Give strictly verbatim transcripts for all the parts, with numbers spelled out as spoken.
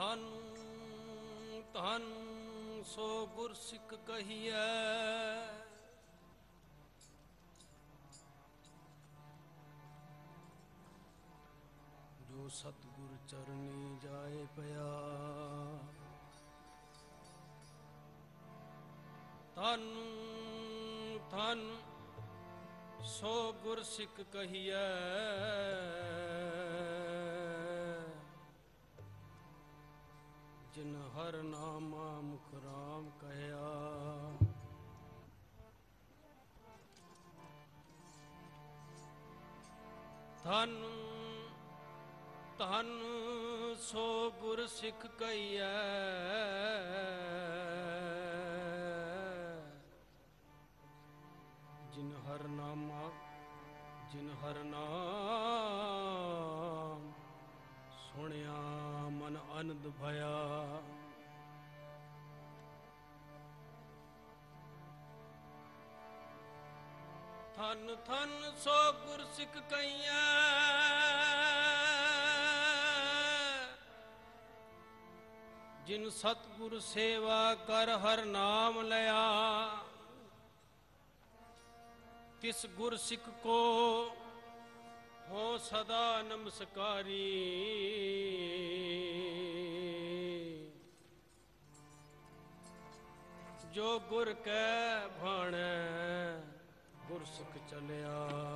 ਧਨ ਧਨ ਸੋ ਗੁਰ ਸਿੱਖ ਕਹੀਐ, ਜੋ ਸਤਿਗੁਰ ਚਰਨੀ ਜਾਏ ਪਿਆ। ਧਨ ਧਨ ਸੋ ਗੁਰ ਸਿੱਖ ਕਹੀਐ, ਜਿਨ ਹਰ ਨਾਮਾ ਮੁਖ ਰਾਮ ਕਹਿਆ। ਧਨ ਧਨ ਸੋ ਗੁਰ ਸਿੱਖ ਕਹੀਐ, ਜਿਨ ਹਰ ਨਾਮਾ ਜਿਨ ਹਰ ਨਾਮ ਸੁਣਿਆ ਮਨ ਆਨੰਦ ਭਇਆ। ਧਨ ਧਨ ਸੋ ਗੁਰ ਸਿੱਖ ਕਹੀਐ, ਜਿਨ ਸਤਿਗੁਰ ਸੇਵਾ ਕਰ ਹਰ ਨਾਮ ਲਿਆ। ਤਿਸ ਗੁਰ ਸਿੱਖ ਕੋ ਹੋ ਸਦਾ ਨਮਸਕਾਰੀ। ਜੋ ਗੁਰ ਕੈ ਭਾਣੈ ਗੁਰ ਸਿੱਖ ਚਲਿਆ।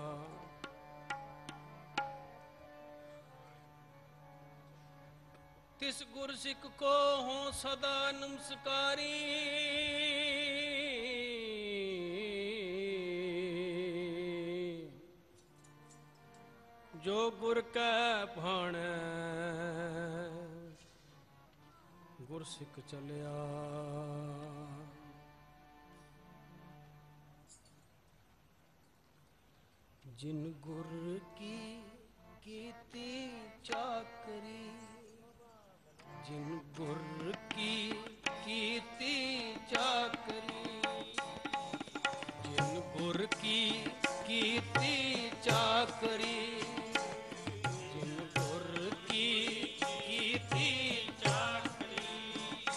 ਤਿਸ ਗੁਰ ਸਿੱਖ ਕੋ ਹੋ ਸਦਾ ਨਮਸਕਾਰੀ। ਜੋ ਗੁਰ ਕੈ ਭਾਣੈ ਗੁਰ ਸਿੱਖ ਚਲਿਆ। ਜਿਨ ਗੁਰ ਕੀ ਕੀਤੀ ਚਾਕਰੀ, ਜਿਨ ਗੁਰ ਕੀ ਕੀਤੀ ਚਾਕਰੀ, ਜਿਨ ਗੁਰ ਕੀ ਕੀਤੀ ਚਾਕਰੀ, ਜਿਨ ਗੁਰ ਕੀ ਕੀਤੀ ਚਾਕਰੀ।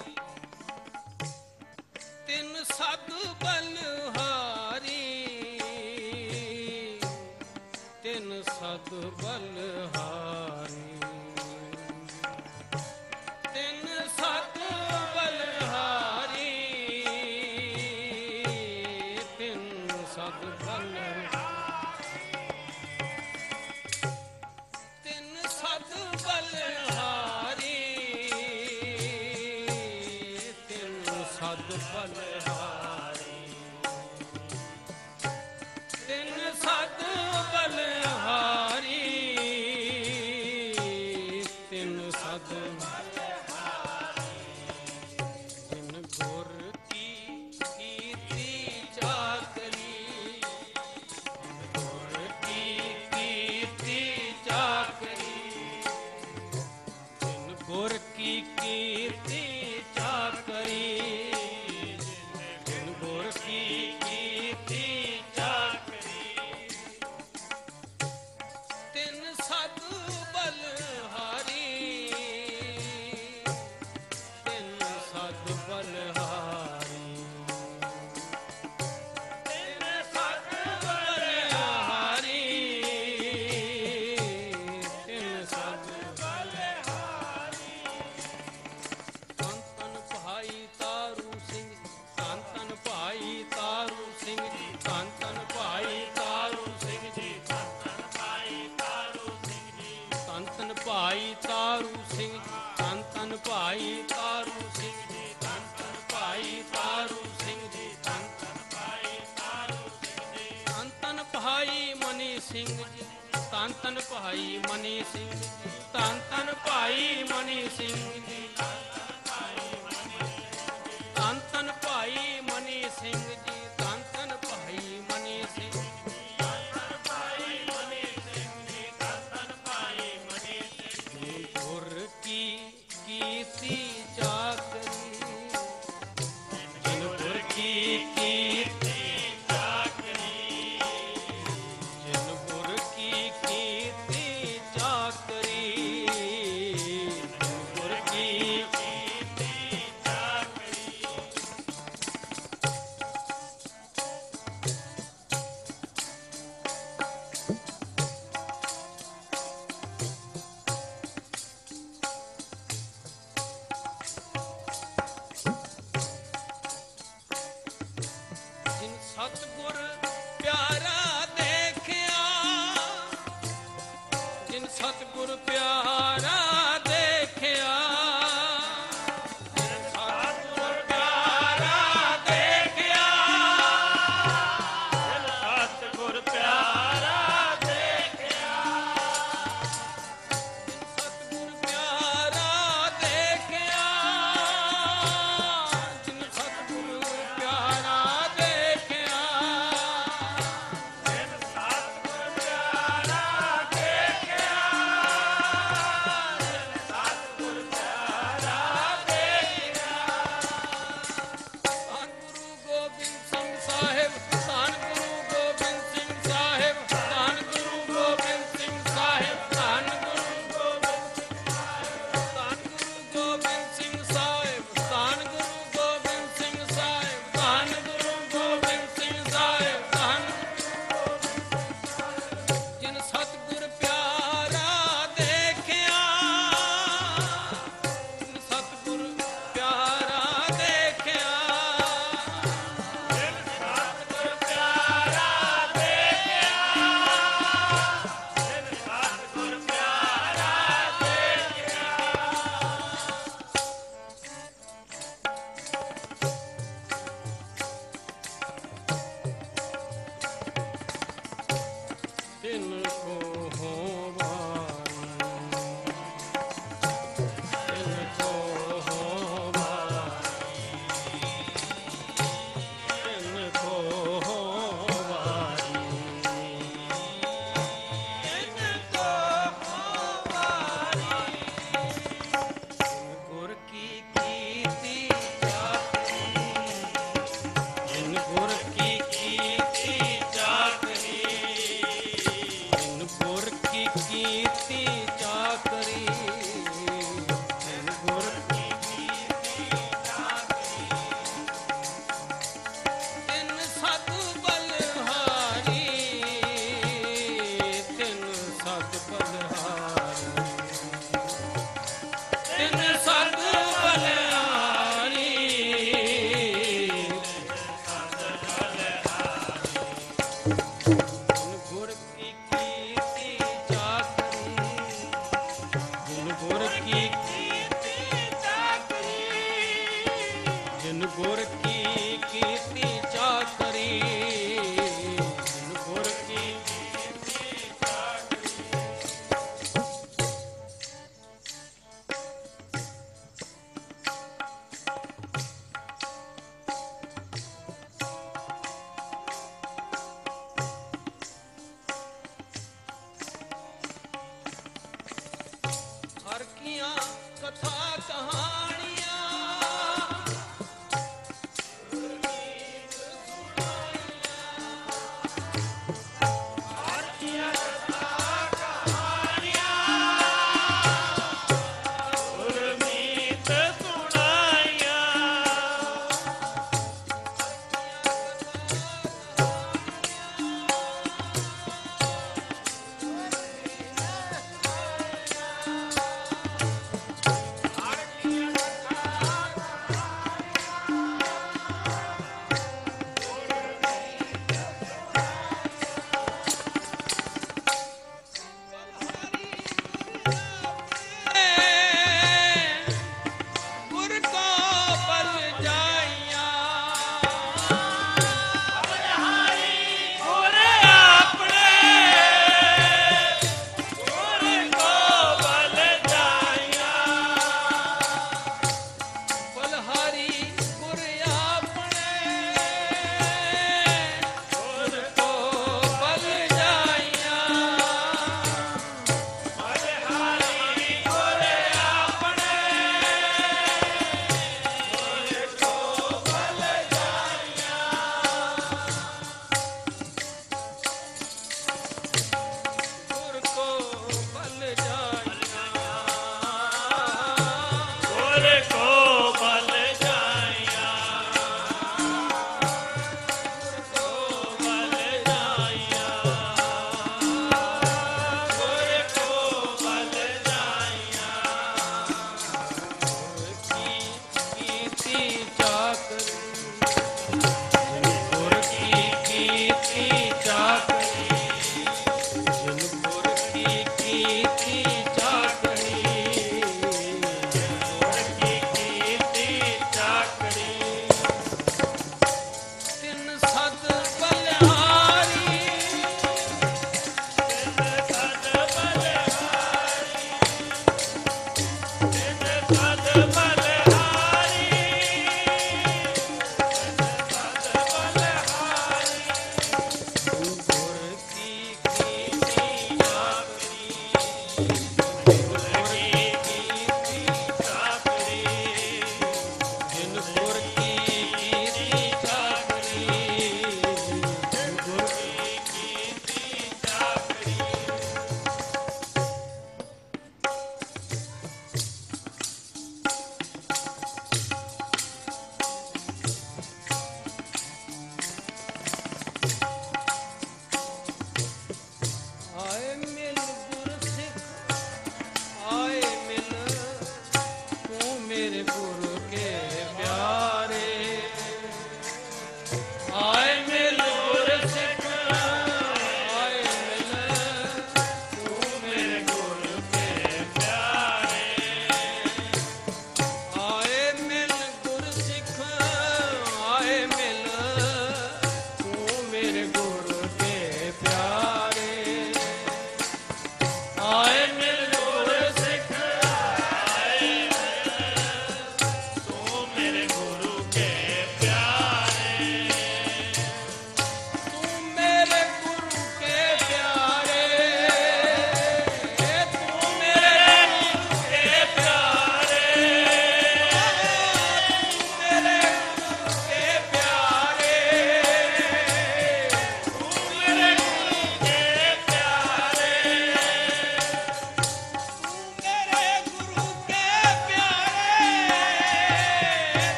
ਤਿਨ ਸਦ ਬਲਹਾਰੀ, ਤਿਨ ਸਦ ਬਲਹਾਰੀ, ਤਿਨ ਸਦ ਬਲਹਾਰੀ, ਤਿਨ ਸਦ ਬਲਹਾਰੀ, ਤਿਨ ਸਦ ਬਲਹਾਰੀ, ਤਿਨ ਸਦ ਬਲਹਾਰੀ, ਤਿਨ ਸਦ ਬਲਹਾਰੀ, ਤਿਨ ਸਦ ਬਲਹਾਰੀ। ਜਿਨ ਗੁਰ ਕੀ ਕੀਤੀ ਚਾਕਰੀ, ਜਿਨ ਗੁਰ ਕੀ ਕੀਤੀ ਚਾਕਰੀ, ਜਿਨ ਗੁਰ ਕੀ ਕੀਤੀ ਚਾਕਰੀ, ਜਿਨ ਗੁਰ ਕੀ ਕੀਤੀ ਚਾਕਰੀ। ਤਿਨ ਸਦ ਬਲਹਾਰੀ, ਤਿਨ ਸਦ ਬਲਹਾਰੀ, ਤਿਨ ਸਦ ਬਲਹਾਰੀ, ਤਿਨ ਸਦ ਬਲਹਾਰੀ। ਧੰਨ ਧੰਨ ਭਾਈ ਤਾਰੂ ਸਿੰਘ, ਧੰਨ ਧੰਨ ਭਾਈ ਤਾਰੂ ਸਿੰਘ ਜੀ, ਧੰਨ ਧੰਨ ਭਾਈ ਤਾਰੂ ਸਿੰਘ ਜੀ, ਧੰਨ ਧੰਨ ਭਾਈ ਤਾਰੂ ਸਿੰਘ ਜੀ, ਧੰਨ ਧੰਨ ਭਾਈ ਤਾਰੂ ਸਿੰਘ ਜੀ, ਧੰਨ ਧੰਨ ਭਾਈ ਤਾਰੂ ਸਿੰਘ ਜੀ, ਧੰਨ ਧੰਨ ਭਾਈ ਤਾਰੂ ਸਿੰਘ ਜੀ, ਧੰਨ ਧੰਨ ਭਾਈ ਤਾਰੂ ਸਿੰਘ ਜੀ, ਧੰਨ ਧੰਨ ਭਾਈ ਮਨੀ ਸਿੰਘ ਜੀ, ਧੰਨ ਧੰਨ ਭਾਈ ਮਨੀ ਸਿੰਘ ਜੀ, ਧੰਨ ਧੰਨ ਭਾਈ ਮਨੀ ਸਿੰਘ ਜੀ, ਧੰਨ ਧੰਨ ਭਾਈ ਮਨੀ ਸਿੰਘ ਜੀ, ਧੰਨ ਧੰਨ ਭਾਈ ਮਨੀ ਸਿੰਘ ਜੀ, ਧੰਨ ਧੰਨ ਭਾਈ ਮਨੀ ਸਿੰਘ ਜੀ, ਧੰਨ ਧੰਨ ਭਾਈ ਮਨੀ ਸਿੰਘ ਜੀ। ਗੁਰ ਕੀ ਕੀਤੀ ਚਾਕਰੀ, ਜਿਨ ਗੁਰ ਕੀ ਕੀਤੀ ਚਾਕਰੀ, ਜਿਨ ਗੁਰ ਕੀ ਕੀਤੀ ਚਾਕਰੀ, ਜਿਨ ਗੁਰ ਕੀ ਕਥਾ ਕਹਾਣੀਆਂ Hare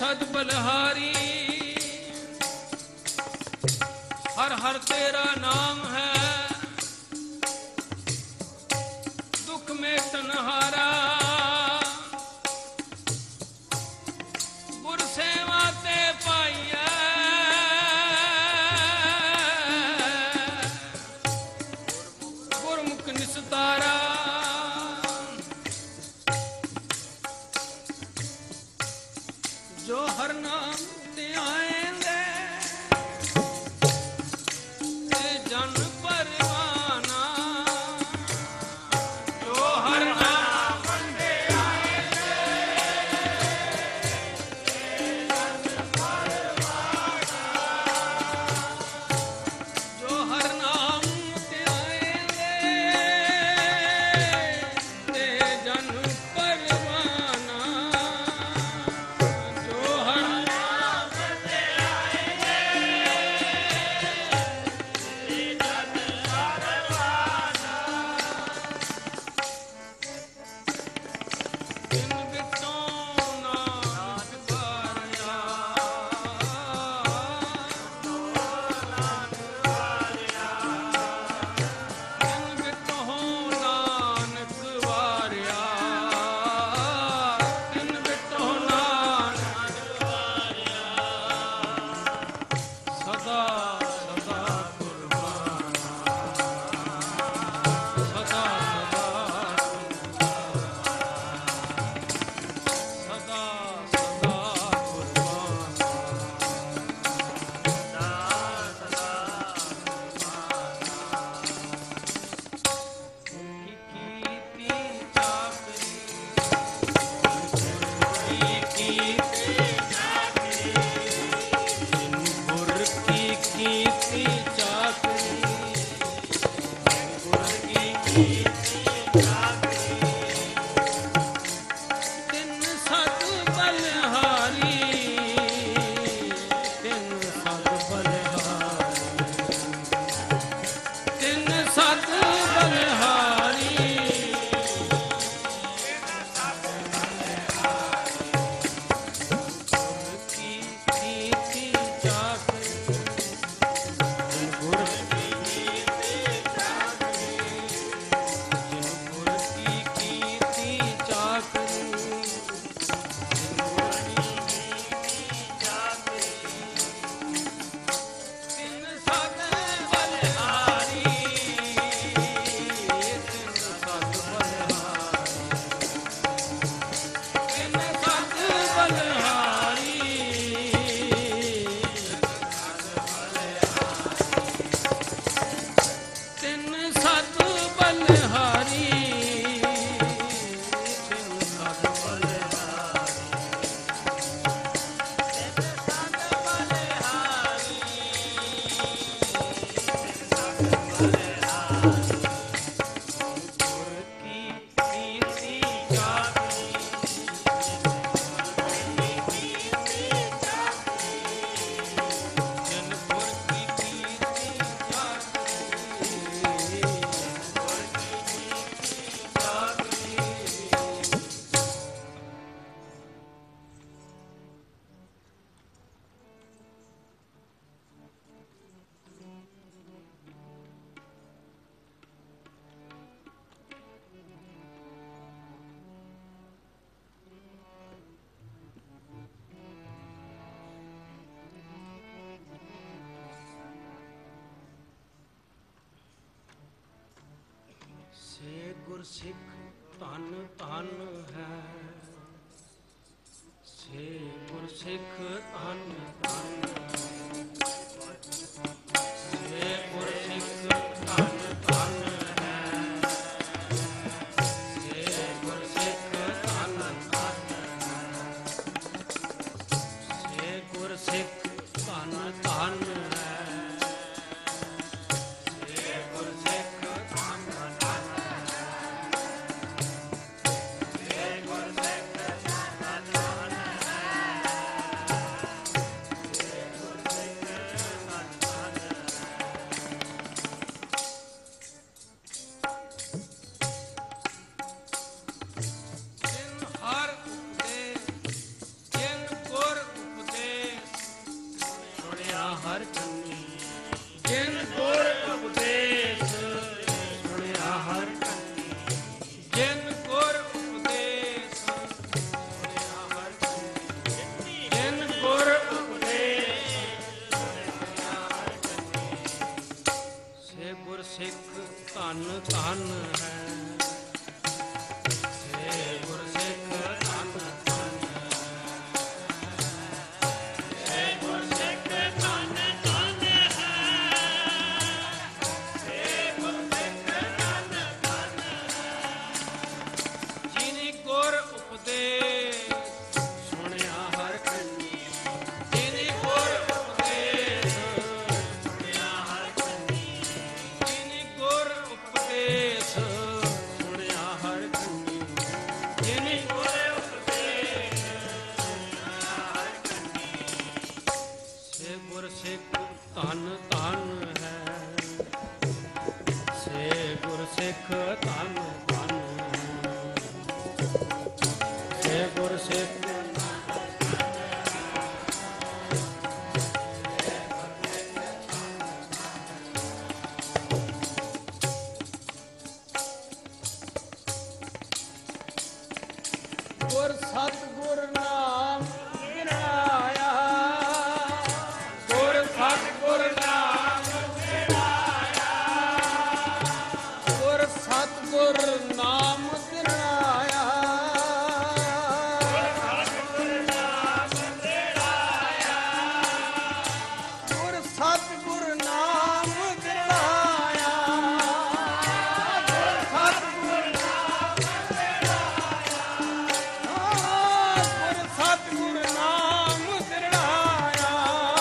सद बलहारी। हर हर तेरा नाम है, दुख में तनहारा। गुर सेवा ते पाइया, गुरमुख निस्तारा। जो हर नाम ते आएंगे ते जन परवाना। जो हर नाम ते आएंगे ते जन परवाना। जो हर नाम ते आएंगे ते जन परवाना। ਸਿੱਖ ਧਨ ਧਨ ਹੈ, ਸੇ ਗੁਰ ਸਿੱਖ ਧਨ ਧਨ ਸੇ ਗੁਰ ਸਿੱਖ ਧਨ ਧਨ ਹੈ, ਸੇ ਗੁਰ ਸਿੱਖ ਧਨ ਧਨ ਸੇ ਗੁਰ ਸਿੱਖ ਧਨ ਧਨ ਧਨ ਧਨ ਹੈ। ਸੇ ਗੁਰ ਸਿੱਖ ਧਨ ਧਨ ਹੈ। ਸੇ ਗੁਰ ਸਿੱਖ ਗੁਰ ਸਤਿਗੁਰ ਨਾਮ ਗਿਰਾਇਆ। ਗੁਰ ਸਤਿਗੁਰ ਨਾਮ ਗਿਰਾਇਆ। ਗੁਰ ਸਤਿਗੁਰ ਨਾਮ ਗਿਰਾਇਆ। ਗੁਰ ਸਤਿਗੁਰ ਨਾਮ ਗਿਰਾਇਆ। ਗੁਰ ਸਤਿਗੁਰ ਸਤਿਗੁਰ ਨਾਮ ਦਿੜਾਇਆ।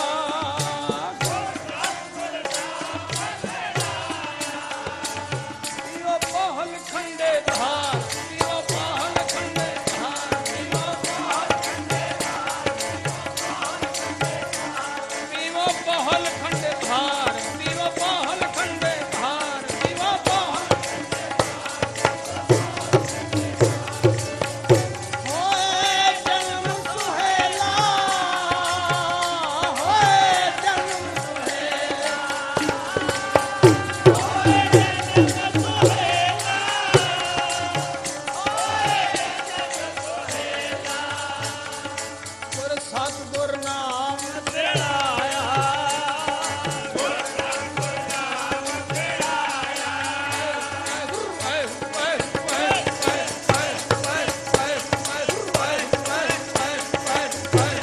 ਪੀਓ ਪਾਹਲ ਖੰਡੇ ਧਾਰ। ਪੀਓ ਪਾਹਲ ਖੰਡੇ ਧਾਰ। ਪੀਓ ਪਾਹਲ ਖੰਡੇ ਧਾਰ। ਪੀਓ ਪਾਹਲ ਖੰਡੇ ਧਾਰ। ਪੀਓ ਪਾਹਲ ਖੰਡੇ ਧਾਰ। ਪੀਓ ਪਾਹਲ ਹੋਏ ਜਨਮ ਸੁਹੇਲਾ। ਹੋਏ ਜਨਮ ਸੁਹੇਲਾ। ਹੋਏ ਜਨਮ ਸੁਹੇਲਾ। ਹੋਏ ਜਨਮ ਸੁਹੇਲਾ। ਗੁਰ ਸਤਿਗੁਰ ਨਾਮ ਦਿੜਾਇਆ। ਗੁਰ ਸਤਿਗੁਰ ਨਾਮ ਦਿੜਾਇਆ। ਗੁਰੂ ਵਾਹਿ ਵਾਹਿ ਵਾਹਿ ਵਾਹਿ ਵਾਹਿ ਵਾਹਿ ਵਾਹਿ ਵਾਹਿ ਵਾਹਿ ਵਾਹਿ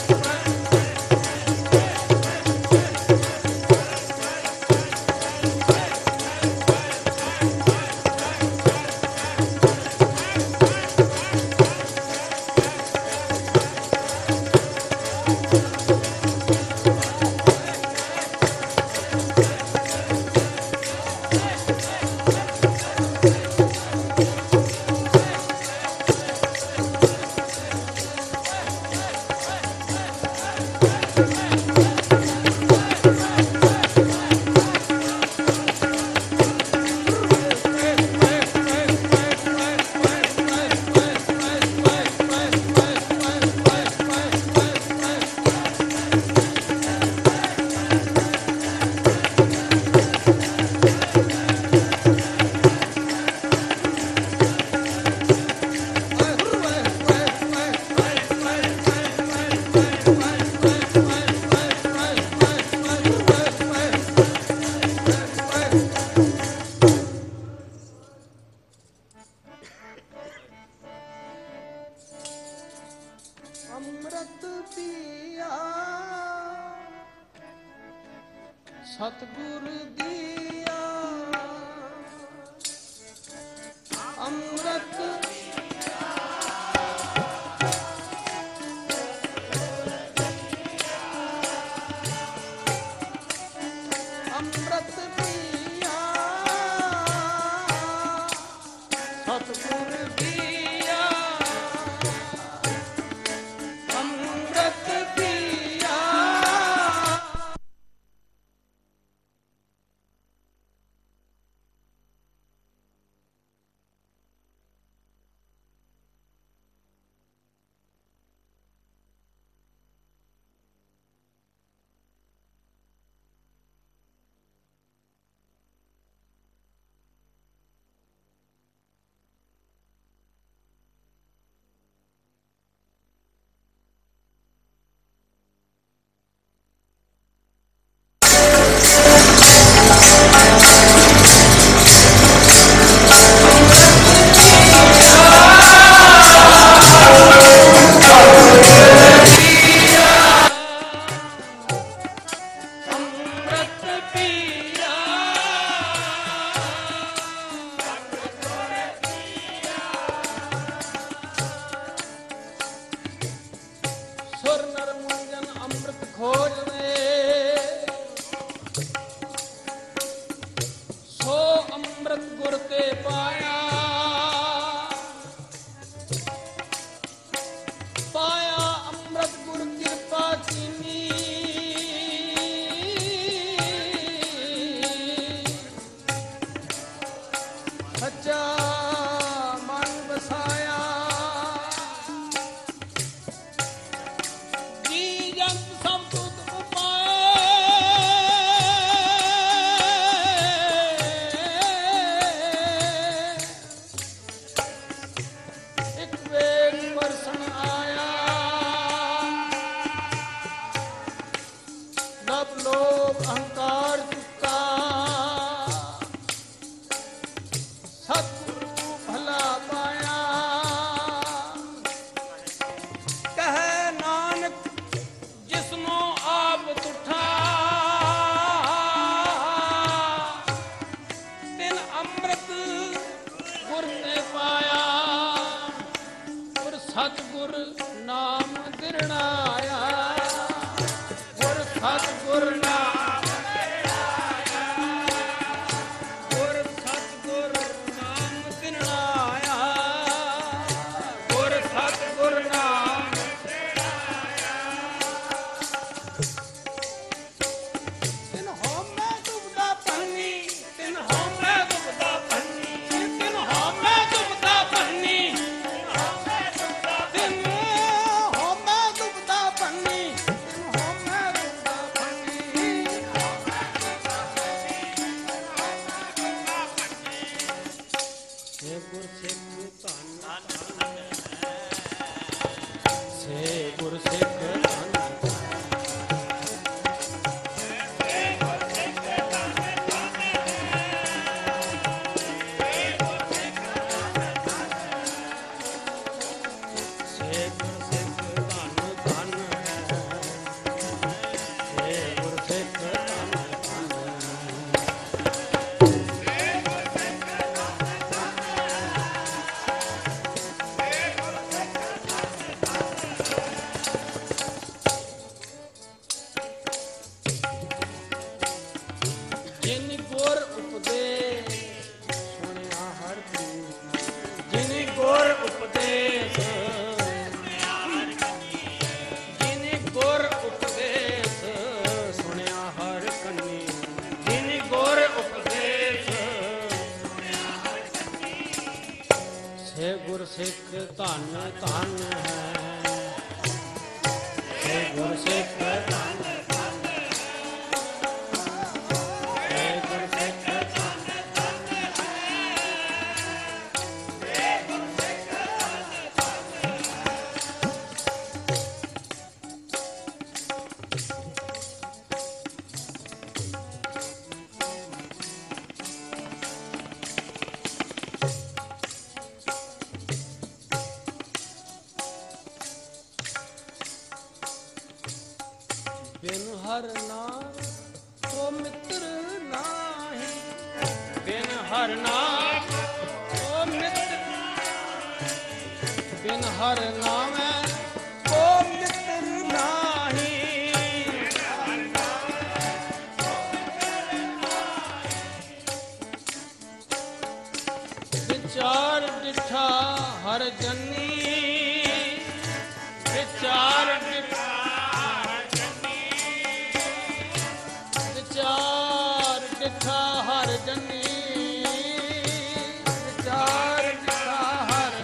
ਅੰਮ੍ਰਿਤ ਪੀਆ ਸਤਿਗੁਰ ਦੀਆ। ਅੰਮ੍ਰਿਤ ਅੰਮ੍ਰਿਤ ਪੀਆ ਸਤਿਗੁਰ ਦੀਆ। ਅੰਮ੍ਰਿਤ ਪੀਆ ਤਿਰਣਾਇਆ, ਗੁਰ ਸਤਿਗੁਰ ਨਾਮ ਗੁਰ ਸਤਿਗੁਰ ਨਾਮ ਤਿਰਣਾਇਆ, ਗੁਰ ਸਤਿਗੁਰ ਨਾਮ ਤਿਨ ਹਉਮੈ ਡੁਬਦਾ ਪੰਨੀ, ਤਿਨ ਹਉਮੈ ਡੁਬਦਾ ਪੰਨੀ, ਤਿਨ ਹਉਮੈ ਡੁਬਦਾ ਪੰਨੀ, ਤਿਨ ਹਉਮੈ ਡੁਬਦਾ ਪੰਨੀ, ਤਿਨ ਹਉਮੈ ਡੁਬਦਾ ਪੰਨੀ। ਸੇ ਗੁਰ ਸਿੱਖ ਧੰਨ ਸੇ ਗੁਰ ਸਿੱਖ ਧੰਨ ਸੇ ਗੁਰ ਸਿੱਖ ਧੰਨ ਧੰਨ ਸੇ ਗੁਰ ਸਿੱਖ ਧੰਨ ਧੰਨ। ਜਿਨ ਗੁਰ ਉਪਦੇਸ਼ ਸੁਣਿਆ ਹਰ ਕੀ, ਜਿਨ ਗੁਰ ਉਪਦੇਸ਼ ਜਿਨ ਗੁਰ ਉਪਦੇਸ਼ ਸੁਣਿਆ ਹਰ ਕੰਨੀ, ਜਿਨ ਗੁਰ ਉਪਦੇਸ਼ ਸੇ ਗੁਰ ਸਿੱਖ ਧੰਨ ਧੰਨ ਹੈ, ਸੇ ਗੁਰ ਸਿੱਖ ਧੰਨ ਸੇ ਗੁਰ ਸਿੱਖ ਬਿਨ ਹਰ ਨਾਮ ਕੋ ਮਿੱਤਰ ਨਾਹੀ, ਬਿਨ ਹਰ ਨਾਮ ਕੋ ਮਿੱਤਰ, ਬਿਨ ਹਰ ਨਾਮੈ ਕੋ ਮਿੱਤਰ ਨਾਹੀ। ਵਿਚਾਰ ਡਿਠਾ ਹਰ ਜਨੀ, ਵਿਚਾਰ ਡਿਠਾ ਵਿਚਾਰ ਡਿਠਾ ਹਰ ਜਨੀ, ਵਿਚਾਰ ਡਿਠਾ ਹਰ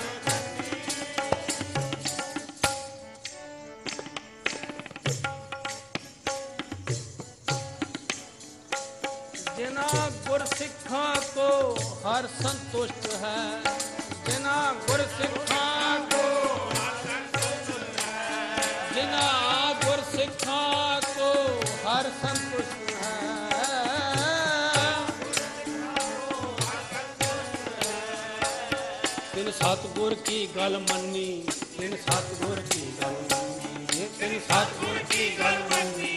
ਜਿਨਾ ਗੁਰ ਸਿੱਖਾਂ ਕੋ ਹਰ ਸੰਤੁਸ਼ਟ ਹੈ, ਜਿਨਾ ਗੁਰ ਸਿੱਖਾਂ ਕੋ ਜਿਨਾ ਗੁਰ ਸਿੱਖਾਂ ਕੋ ਹਰ ਸੰਤੁਸ਼ਟ ਹੈ। ਤਿਨ ਸਤਿਗੁਰ ਕੀ ਗੱਲ ਮੰਨੀ, ਤਿਨ ਸਤਿਗੁਰ ਕੀ ਗੱਲ ਮੰਨੀ, ਤਿਨ ਸਤਿਗੁਰ ਕੀ ਗੱਲ ਮੰਨੀ,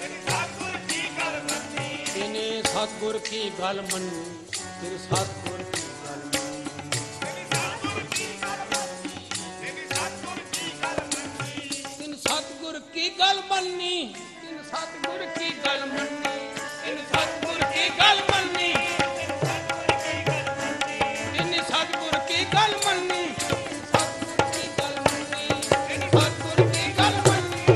ਤਿਨੇ ਸਤਿਗੁਰ ਕੀ ਗੱਲ ਮੰਨੀ, ਤਿਨ ਸਤਿਗੁਰ ਕੀ ਗੱਲ ਮੰਨੀ, ਤਿਨ ਸਤਿਗੁਰ ਕੀ ਗੱਲ ਮੰਨੀ, ਤਿਨ ਸਤਿਗੁਰ ਕੀ ਗੱਲ ਮੰਨੀ, ਤਿਨ ਸਤਿਗੁਰ ਕੀ ਗੱਲ ਮੰਨੀ, ਤਿਨ ਸਤਿਗੁਰ ਕੀ ਗੱਲ ਮੰਨੀ, ਸਤਿਗੁਰ ਕੀ ਗੱਲ ਮੰਨੀ, ਤਿਨ ਸਤਿਗੁਰ ਕੀ ਗੱਲ ਮੰਨੀ।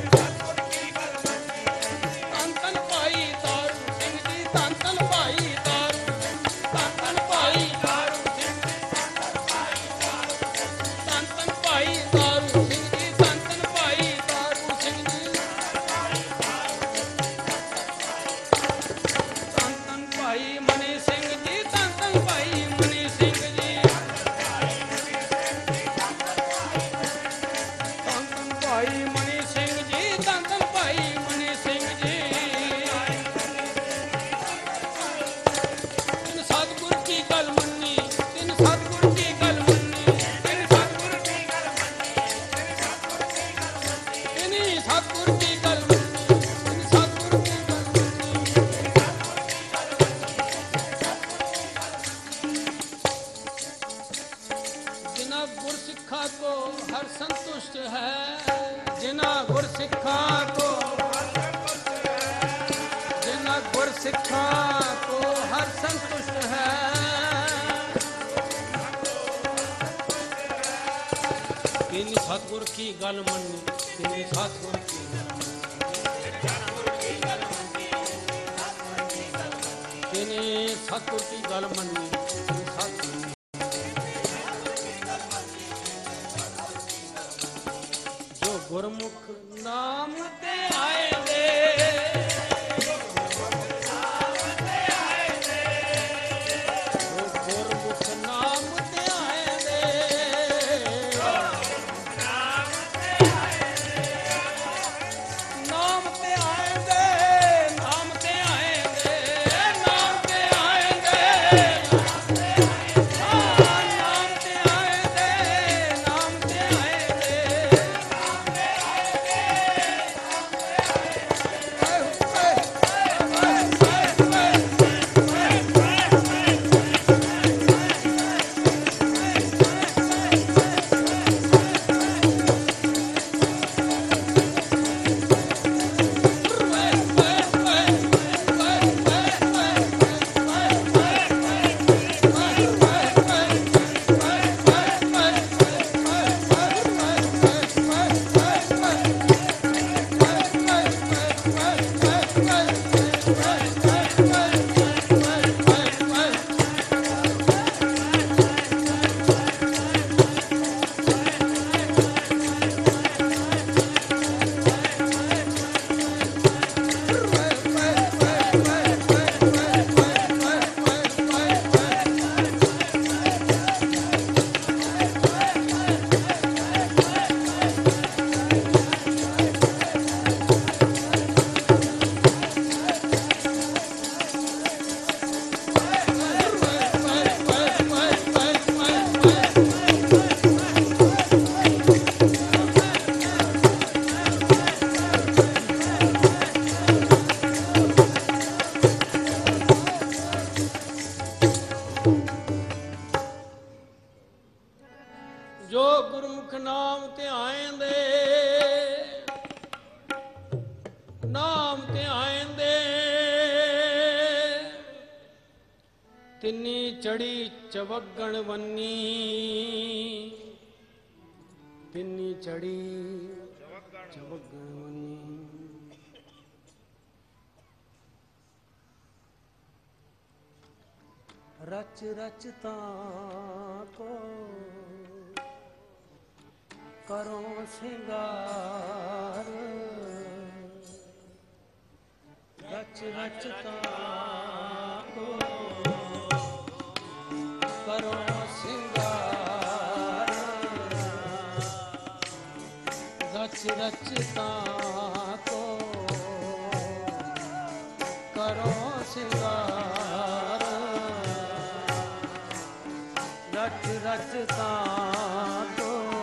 ਧੰਨ ਧੰਨ ਭਾਈ ਤਾਰੂ ਸਿੰਘ ਜੀ, ਧੰਨ ਧੰਨ ਭਾਈ ਤਾਰੂ, ਧੰਨ ਧੰਨ ਭਾਈ ਤਾਰੂ ਸਿੰਘ ਜੀ, ਧੰਨ ਧੰਨ ਭਾਈ ਤਾਰੂ ਸਿੰਘ ਜੀ, ਧੰਨ ਧੰਨ ਭਾਈ ਤਾਰੂ ਸਿੰਘ ਜੀ, ਧੰਨ ਧੰਨ ਭਾਈ ਮਨੀ ਸਿੰਘ ਜੀ, ਧੰਨ ਧੰਨ ਭਾਈ ਮਨੀ ਸਿੰਘ ਜੀ, ਧੰਨ ਧੰਨ ਭਾਈ ਮਨੀ ਸਿੰਘ ਜੀ, ਧੰਨ ਧੰਨ ਭਾਈ ਮਨੀ ਸਿੰਘ ਜੀ। ਤਿਨ ਸਤਿਗੁਰ ਕੀ ਗੱਲ ਮੰਨੀ, ਤਿਨ ਸਤਿਗੁਰ ਕੀ ਗੱਲ ਮੰਨੀ, ਤਿਨ ਸਤਿਗੁਰ ਕੀ ਗੱਲ ਮੰਨੀ, ਤਿਨ ਸਤਿਗੁਰ ਕੀ ਗੱਲ ਮੰਨੀ, ਤਿਨ ਸਤਿਗੁਰ ਕੀ ਗੱਲ ਮੰਨੀ। ਜਿਨਾ ਗੁਰ ਸਿੱਖਾ ਕੋ ਹਰ ਸੰਤੁਸ਼ਟ ਹੈ, ਸਿੱਖਾਂ ਕੋ ਜਿਨ੍ਹਾਂ ਗੁਰ ਸਿੱਖਾਂ ਕੋ ਹਰ ਸੰਤੁਸ਼ਟ ਹੈ। ਤਿਨ ਸਤਿਗੁਰ ਕੀ ਗੱਲ ਮੰਨੀ, ਤਿਨ ਸਤਿਗੁਰ ਕੀ ਤਿਨੇ ਸਤਿਗੁਰ ਕੀ ਗੱਲ ਮੰਨੀ, ਤਿਨੇ ਸਤਿਗੁਰ ਜੋ ਗੁਰਮੁਖ ਨਾਮ ਤੇ ਆਏ ਦੇ, ਜੋ ਗੁਰਮੁਖ ਨਾਮ ਤੇ ਆਏ ਦੇ, ਨਾਮ ਤੇ ਆਏ ਦੇ, ਨਾਮ ਤੇ ਆਏ ਦੇ, ਨਾਮ ਤੇ ਆਏ ਦੇ, ਨਾਮ ਤੇ ਆਏ ਦੇ, ਨਾਮ ਤੇ ਆਏ ਦੇ, ਨਾਮ ਤੇ ਆਏ ਦੇ, ਨਾਮ ਤੇ ਆਏ ਦੇ। ਜੋ ਗੁਰਮੁਖ ਨਾਮ ਧਿਆਏ ਦੇ, ਨਾਮ ਧਿਆਏ ਦੇ, ਤਿੰਨੀ ਚੜੀ ਚਵਗਣ ਵੰਨੀ, ਤਿੰਨੀ ਚੜੀ ਚਵਗਣ ਵੰਨੀ। ਰਚ ਰਚ ਤਾਂ ਕੋ ਕਰੋ ਸਿੰਗਾਰ, ਰਚ ਰਚ ਤਾਂ ਕੋ ਕਰੋ ਸਿੰਗਾਰ, ਰਚ ਰਚ ਤਾਂ ਕੋ ਕਰੋ ਸਿੰਗਾਰ, ਰਚ ਰਚ ਤਾਂ ਕੋ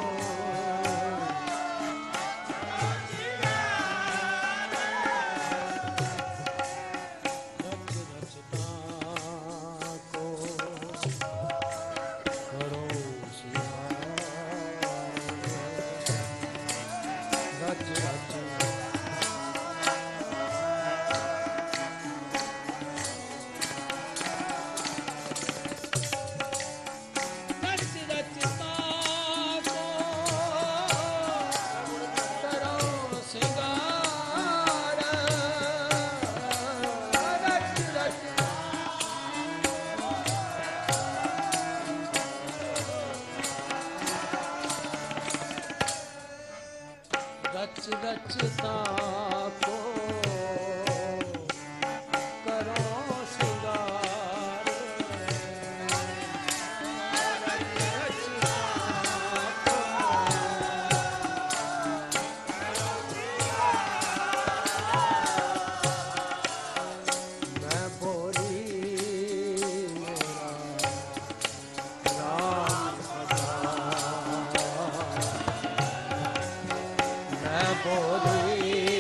रच रच ताको करो सिंगार, रच रच ताको मैं बोली मेरा राम मैं बोली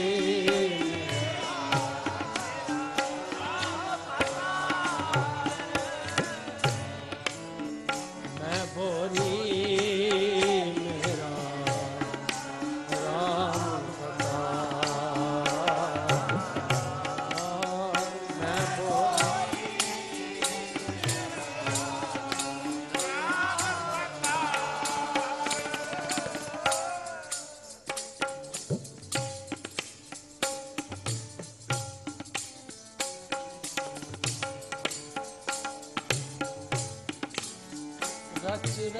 मैं बोली मेरा राम पता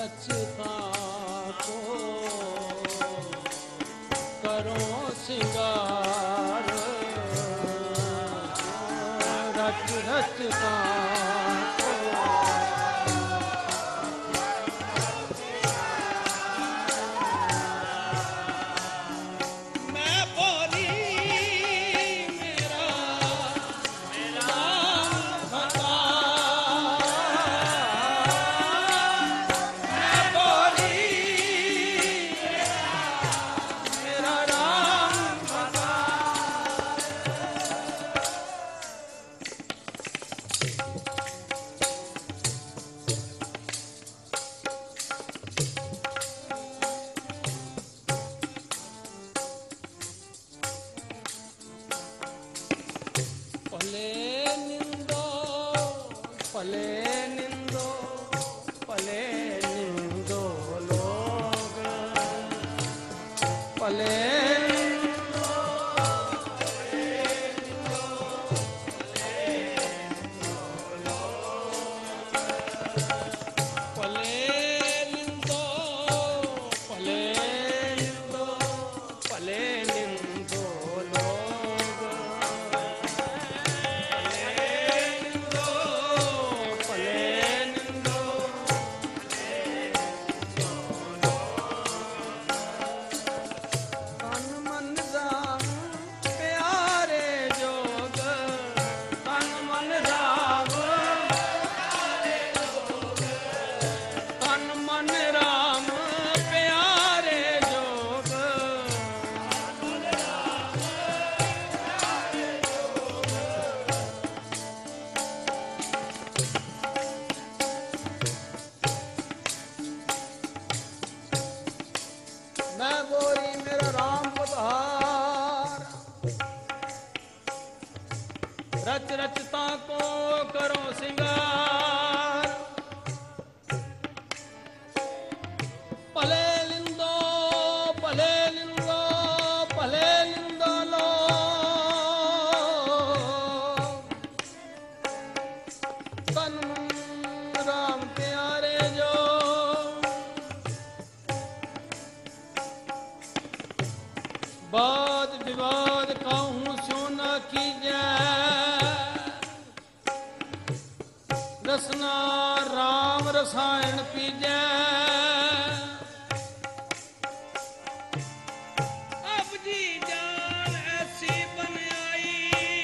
रचता को करो सिंगार रच रचता रच रचता को करो सिंगार भले लिंदो भले लिंदो भले लिंदो लो तन राम प्यारे जो वाद विवाद कहूँ सोना की रसना राम रसायन पीजै अब जी जान ऐसी बन आई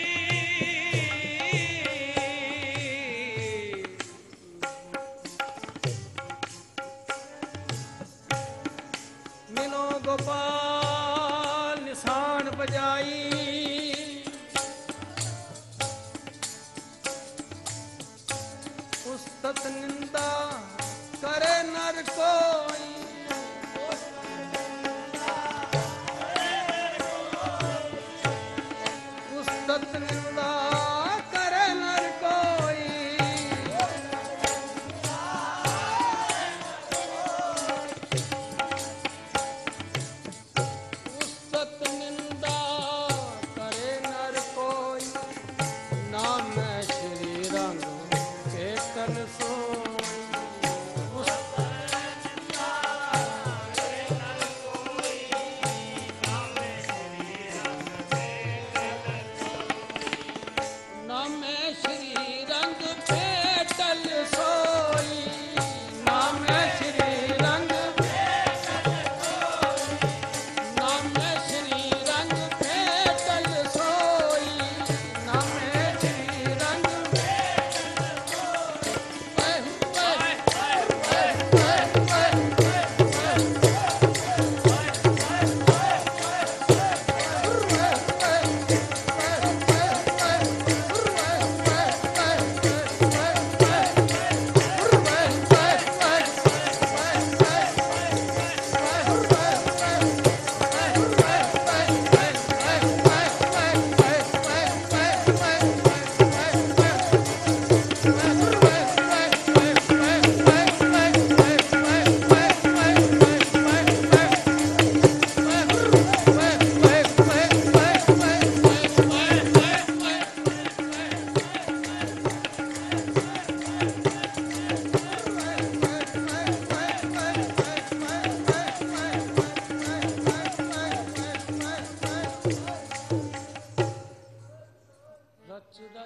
मिलो गोपाल निशान बजाई सत निंदा करे नर कोई उस सत निंदा करे नर कोई उस सत निंदा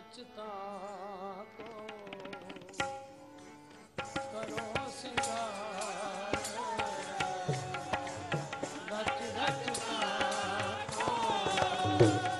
ਰਚਤਾ ਕੋ ਕਰੋ ਸਿੰਗਾਰ ਰਚ ਰਚਤਾ ਕੋ